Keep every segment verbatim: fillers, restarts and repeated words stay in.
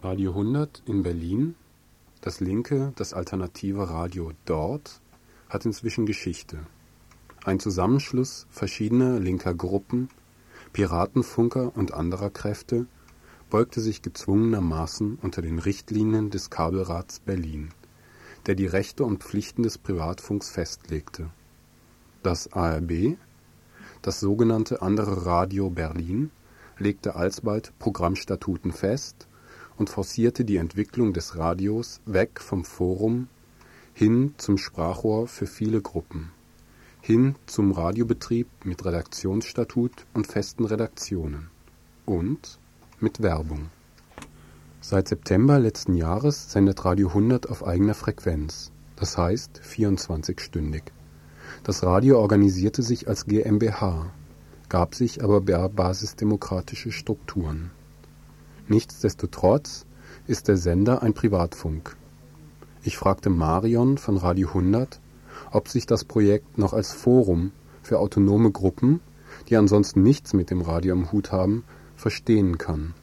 Radio hundert in Berlin, das linke, das alternative Radio dort, hat inzwischen Geschichte. Ein Zusammenschluss verschiedener linker Gruppen, Piratenfunker und anderer Kräfte beugte sich gezwungenermaßen unter den Richtlinien des Kabelrats Berlin, der die Rechte und Pflichten des Privatfunks festlegte. Das A R B, das sogenannte Andere Radio Berlin, legte alsbald Programmstatuten fest und forcierte die Entwicklung des Radios weg vom Forum hin zum Sprachrohr für viele Gruppen, hin zum Radiobetrieb mit Redaktionsstatut und festen Redaktionen und mit Werbung. Seit September letzten Jahres sendet Radio hundert auf eigener Frequenz, das heißt vierundzwanzig-stündig. Das Radio organisierte sich als GmbH, gab sich aber basisdemokratische Strukturen. Nichtsdestotrotz ist der Sender ein Privatfunk. Ich fragte Marion von Radio hundert, ob sich das Projekt noch als Forum für autonome Gruppen, die ansonsten nichts mit dem Radio am Hut haben, verstehen kann.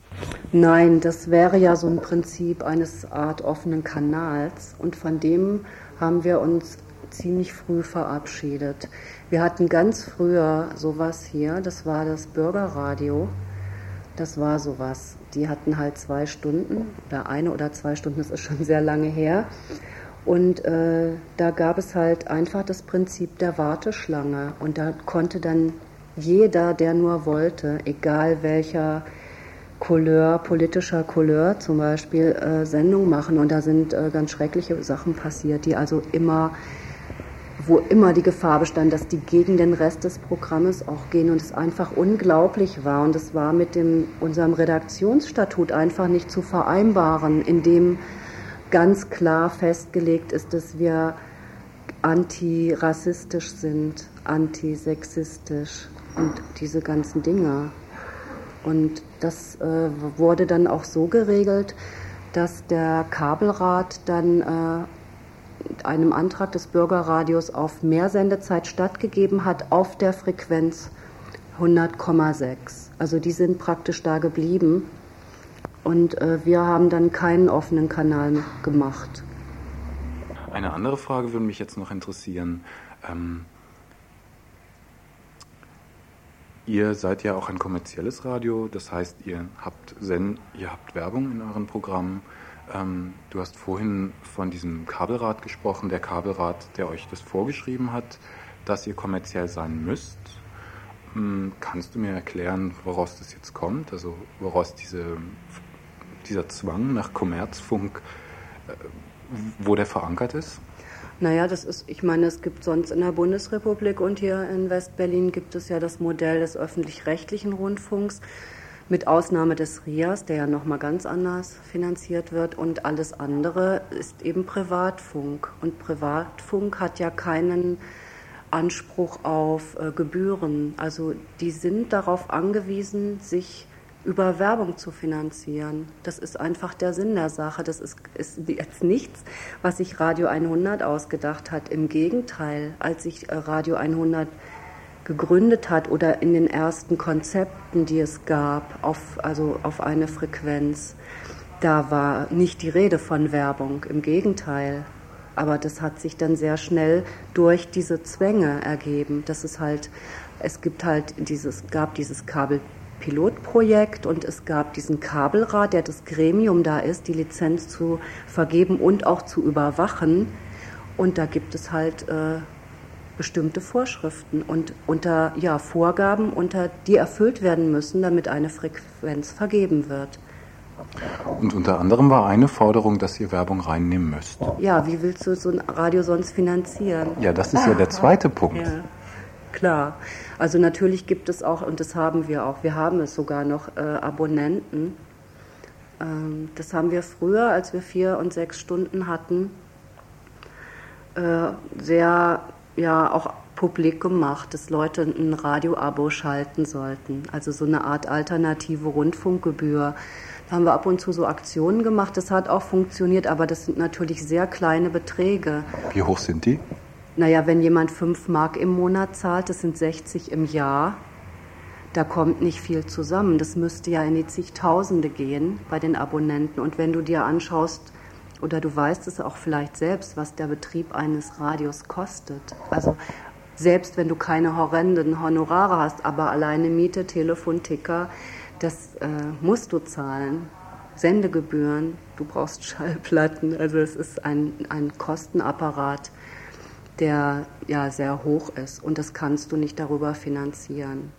Nein, das wäre ja so ein Prinzip eines Art offenen Kanals und von dem haben wir uns ziemlich früh verabschiedet. Wir hatten ganz früher sowas hier, das war das Bürgerradio. Das war sowas. Die hatten halt zwei Stunden oder eine oder zwei Stunden, das ist schon sehr lange her. Und äh, da gab es halt einfach das Prinzip der Warteschlange. Und da konnte dann jeder, der nur wollte, egal welcher Couleur, politischer Couleur zum Beispiel, äh, Sendung machen. Und da sind äh, ganz schreckliche Sachen passiert, die also immer, wo immer die Gefahr bestand, dass die gegen den Rest des Programmes auch gehen und es einfach unglaublich war. Und es war mit dem, unserem Redaktionsstatut einfach nicht zu vereinbaren, in dem ganz klar festgelegt ist, dass wir antirassistisch sind, antisexistisch und diese ganzen Dinge. Und das äh, wurde dann auch so geregelt, dass der Kabelrat dann äh, einem Antrag des Bürgerradios auf mehr Sendezeit stattgegeben hat auf der Frequenz hundert Komma sechs. Also die sind praktisch da geblieben und äh, wir haben dann keinen offenen Kanal gemacht. Eine andere Frage würde mich jetzt noch interessieren. Ähm, ihr seid ja auch ein kommerzielles Radio, das heißt, ihr habt Sen- ihr habt Werbung in euren Programmen. Ähm, du hast vorhin von diesem Kabelrat gesprochen, der Kabelrat, der euch das vorgeschrieben hat, dass ihr kommerziell sein müsst. Ähm, kannst du mir erklären, woraus das jetzt kommt? Also woraus diese, dieser Zwang nach Kommerzfunk, äh, wo der verankert ist? Naja, das ist, ich meine, es gibt sonst in der Bundesrepublik und hier in Westberlin gibt es ja das Modell des öffentlich-rechtlichen Rundfunks, mit Ausnahme des R I A S, der ja nochmal ganz anders finanziert wird, und alles andere ist eben Privatfunk. Und Privatfunk hat ja keinen Anspruch auf äh, Gebühren. Also die sind darauf angewiesen, sich über Werbung zu finanzieren. Das ist einfach der Sinn der Sache. Das ist, ist jetzt nichts, was sich Radio hundert ausgedacht hat. Im Gegenteil, als sich äh, Radio hundert gegründet hat oder in den ersten Konzepten, die es gab, auf, also auf eine Frequenz, da war nicht die Rede von Werbung, im Gegenteil. Aber das hat sich dann sehr schnell durch diese Zwänge ergeben. Das ist halt, es gibt halt dieses, gab dieses Kabelpilotprojekt und es gab diesen Kabelrat, der das Gremium da ist, die Lizenz zu vergeben und auch zu überwachen. Und da gibt es halt äh, bestimmte Vorschriften und unter ja, Vorgaben, unter die erfüllt werden müssen, damit eine Frequenz vergeben wird. Und unter anderem war eine Forderung, dass ihr Werbung reinnehmen müsst. Ja, wie willst du so ein Radio sonst finanzieren? Ja, das ist ja der zweite Punkt. Ja, klar. Also natürlich gibt es auch, und das haben wir auch, wir haben es sogar noch, äh, Abonnenten. Ähm, das haben wir früher, als wir vier und sechs Stunden hatten, äh, sehr ja auch publik gemacht, dass Leute ein Radio-Abo schalten sollten. Also so eine Art alternative Rundfunkgebühr. Da haben wir ab und zu so Aktionen gemacht. Das hat auch funktioniert, aber das sind natürlich sehr kleine Beträge. Wie hoch sind die? Naja, wenn jemand fünf Mark im Monat zahlt, das sind sechzig im Jahr, da kommt nicht viel zusammen. Das müsste ja in die zigtausende gehen bei den Abonnenten. Und wenn du dir anschaust, oder du weißt es auch vielleicht selbst, was der Betrieb eines Radios kostet. Also selbst wenn du keine horrenden Honorare hast, aber alleine Miete, Telefon, Ticker, das äh, musst du zahlen. Sendegebühren, du brauchst Schallplatten. Also es ist ein, ein Kostenapparat, der ja sehr hoch ist. Und das kannst du nicht darüber finanzieren.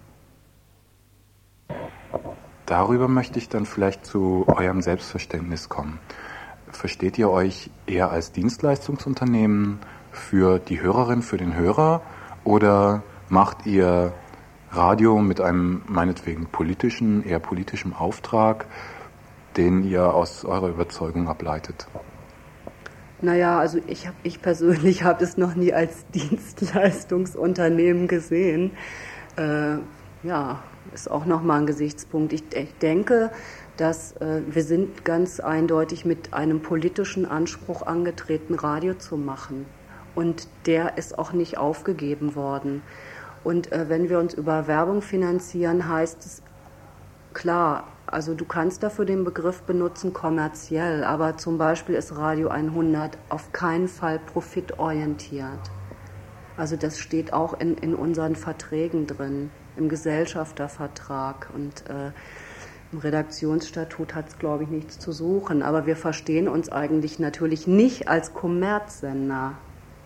Darüber möchte ich dann vielleicht zu eurem Selbstverständnis kommen. Versteht ihr euch eher als Dienstleistungsunternehmen für die Hörerin, für den Hörer, oder macht ihr Radio mit einem meinetwegen politischen, eher politischen Auftrag, den ihr aus eurer Überzeugung ableitet? Naja, also ich, hab, ich persönlich habe es noch nie als Dienstleistungsunternehmen gesehen. Äh, ja, ist auch nochmal ein Gesichtspunkt. Ich, ich denke, dass äh, wir sind ganz eindeutig mit einem politischen Anspruch angetreten, Radio zu machen. Und der ist auch nicht aufgegeben worden. Und äh, wenn wir uns über Werbung finanzieren, heißt es, klar, also du kannst dafür den Begriff benutzen, kommerziell, aber zum Beispiel ist Radio hundert auf keinen Fall profitorientiert. Also das steht auch in, in unseren Verträgen drin, im Gesellschaftervertrag, und äh, im Redaktionsstatut hat es, glaube ich, nichts zu suchen. Aber wir verstehen uns eigentlich natürlich nicht als Kommerzsender.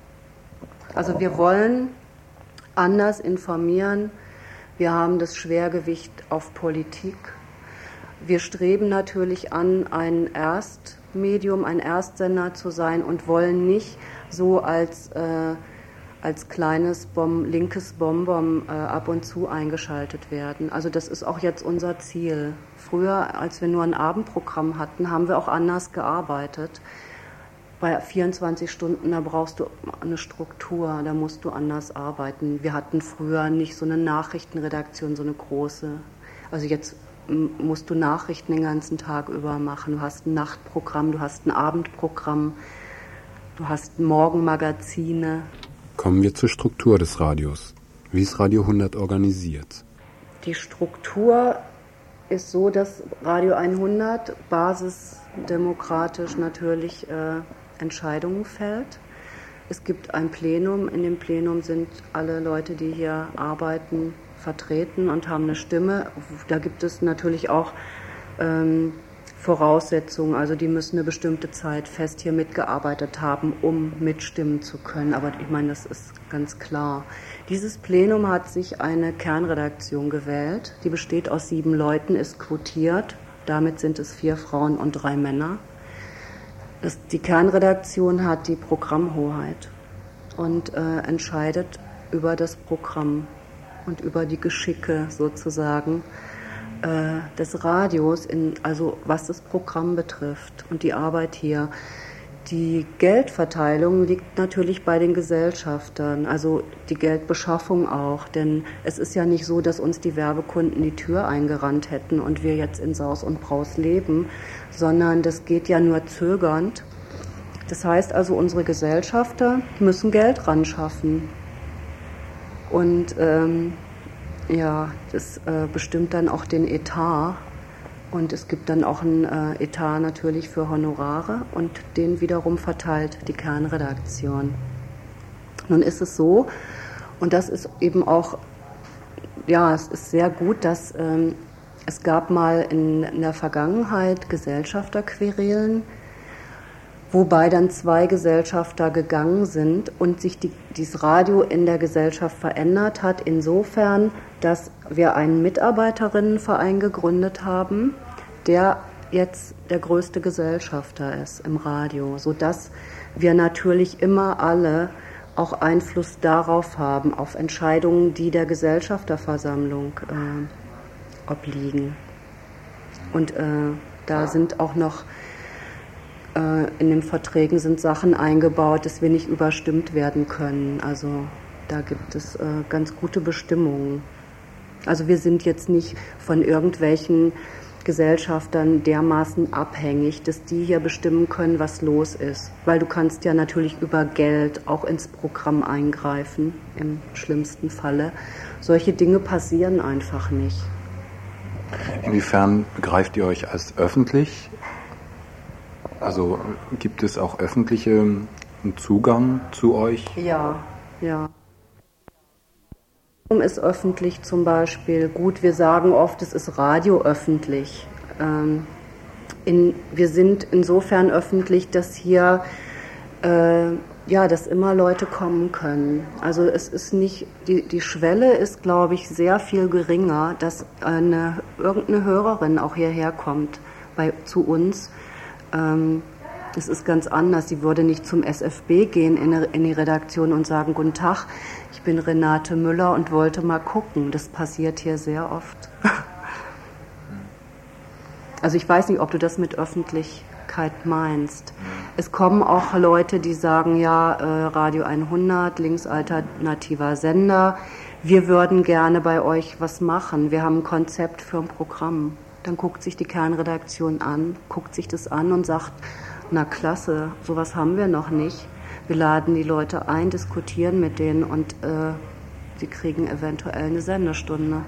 Also wir wollen anders informieren. Wir haben das Schwergewicht auf Politik. Wir streben natürlich an, ein Erstmedium, ein Erstsender zu sein und wollen nicht so als, äh, als kleines Bom, linkes Bonbon äh, ab und zu eingeschaltet werden. Also das ist auch jetzt unser Ziel. Früher, als wir nur ein Abendprogramm hatten, haben wir auch anders gearbeitet. Bei vierundzwanzig Stunden, da brauchst du eine Struktur, da musst du anders arbeiten. Wir hatten früher nicht so eine Nachrichtenredaktion, so eine große. Also jetzt musst du Nachrichten den ganzen Tag über machen. Du hast ein Nachtprogramm, du hast ein Abendprogramm, du hast Morgenmagazine. Kommen wir zur Struktur des Radios. Wie ist Radio hundert organisiert? Die Struktur ist so, dass Radio hundert basisdemokratisch natürlich äh, Entscheidungen fällt. Es gibt ein Plenum. In dem Plenum sind alle Leute, die hier arbeiten, vertreten und haben eine Stimme. Da gibt es natürlich auch ähm, Voraussetzungen. Also die müssen eine bestimmte Zeit fest hier mitgearbeitet haben, um mitstimmen zu können. Aber ich meine, das ist ganz klar. Dieses Plenum hat sich eine Kernredaktion gewählt. Die besteht aus sieben Leuten, ist quotiert. Damit sind es vier Frauen und drei Männer. Das, die Kernredaktion hat die Programmhoheit und äh, entscheidet über das Programm und über die Geschicke sozusagen äh, des Radios, in, also was das Programm betrifft und die Arbeit hier. Die Geldverteilung liegt natürlich bei den Gesellschaftern, also die Geldbeschaffung auch, denn es ist ja nicht so, dass uns die Werbekunden die Tür eingerannt hätten und wir jetzt in Saus und Braus leben, sondern das geht ja nur zögernd. Das heißt also, unsere Gesellschafter müssen Geld ran schaffen. Und ähm, ja, das äh, bestimmt dann auch den Etat. Und es gibt dann auch einen äh, Etat natürlich für Honorare und den wiederum verteilt die Kernredaktion. Nun ist es so, und das ist eben auch, ja, es ist sehr gut, dass ähm, es gab mal in, in der Vergangenheit Gesellschafterquerelen, wobei dann zwei Gesellschafter gegangen sind und sich die, dieses Radio in der Gesellschaft verändert hat, insofern, dass wir einen Mitarbeiterinnenverein gegründet haben, der jetzt der größte Gesellschafter ist im Radio, sodass wir natürlich immer alle auch Einfluss darauf haben, auf Entscheidungen, die der Gesellschafterversammlung äh, obliegen. Und äh, da sind auch noch in den Verträgen sind Sachen eingebaut, dass wir nicht überstimmt werden können. Also da gibt es äh, ganz gute Bestimmungen. Also wir sind jetzt nicht von irgendwelchen Gesellschaftern dermaßen abhängig, dass die hier bestimmen können, was los ist. Weil du kannst ja natürlich über Geld auch ins Programm eingreifen, im schlimmsten Falle. Solche Dinge passieren einfach nicht. Inwiefern begreift ihr euch als öffentlich? Also gibt es auch öffentlichen Zugang zu euch? Ja, ja. Ist öffentlich zum Beispiel gut. Wir sagen oft, es ist Radio öffentlich. Ähm, in, wir sind insofern öffentlich, dass hier äh, ja, dass immer Leute kommen können. Also es ist nicht, die, die Schwelle ist, glaube ich, sehr viel geringer, dass eine, irgendeine Hörerin auch hierher kommt bei, zu uns. Ähm, das ist ganz anders. Sie würde nicht zum S F B gehen in, in die Redaktion und sagen, guten Tag, ich bin Renate Müller und wollte mal gucken. Das passiert hier sehr oft. Also ich weiß nicht, ob du das mit Öffentlichkeit meinst. Es kommen auch Leute, die sagen, ja, äh, Radio hundert, linksalternativer Sender, wir würden gerne bei euch was machen. Wir haben ein Konzept für ein Programm. Dann guckt sich die Kernredaktion an, guckt sich das an und sagt, na klasse, sowas haben wir noch nicht. Wir laden die Leute ein, diskutieren mit denen und äh, sie kriegen eventuell eine Sendestunde.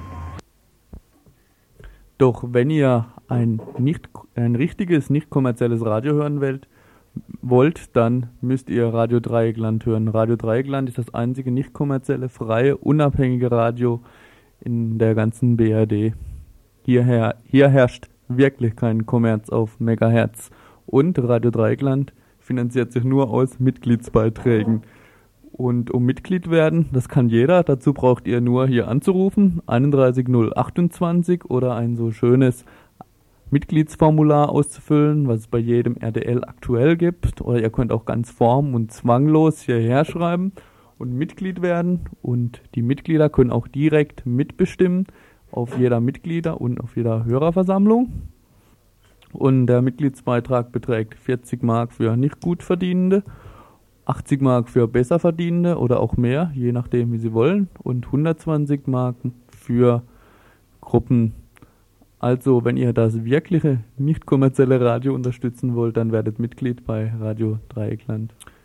Doch wenn ihr ein, nicht, ein richtiges, nicht kommerzielles Radio hören wollt, wollt, dann müsst ihr Radio Dreieckland hören. Radio Dreieckland ist das einzige nicht kommerzielle, freie, unabhängige Radio in der ganzen B R D. Hierher, hier herrscht wirklich kein Kommerz auf Megahertz. Und Radio Dreieckland finanziert sich nur aus Mitgliedsbeiträgen. Und um Mitglied werden, das kann jeder, dazu braucht ihr nur hier anzurufen, einunddreißig null achtundzwanzig oder ein so schönes Mitgliedsformular auszufüllen, was es bei jedem R D L aktuell gibt. Oder ihr könnt auch ganz form- und zwanglos hierher schreiben und Mitglied werden. Und die Mitglieder können auch direkt mitbestimmen auf jeder Mitglieder- und auf jeder Hörerversammlung. Und der Mitgliedsbeitrag beträgt vierzig Mark für nicht gut Verdienende, achtzig Mark für Besserverdienende oder auch mehr, je nachdem wie sie wollen, und hundertzwanzig Mark für Gruppen. Also, wenn ihr das wirkliche, nicht kommerzielle Radio unterstützen wollt, dann werdet Mitglied bei Radio Dreieckland.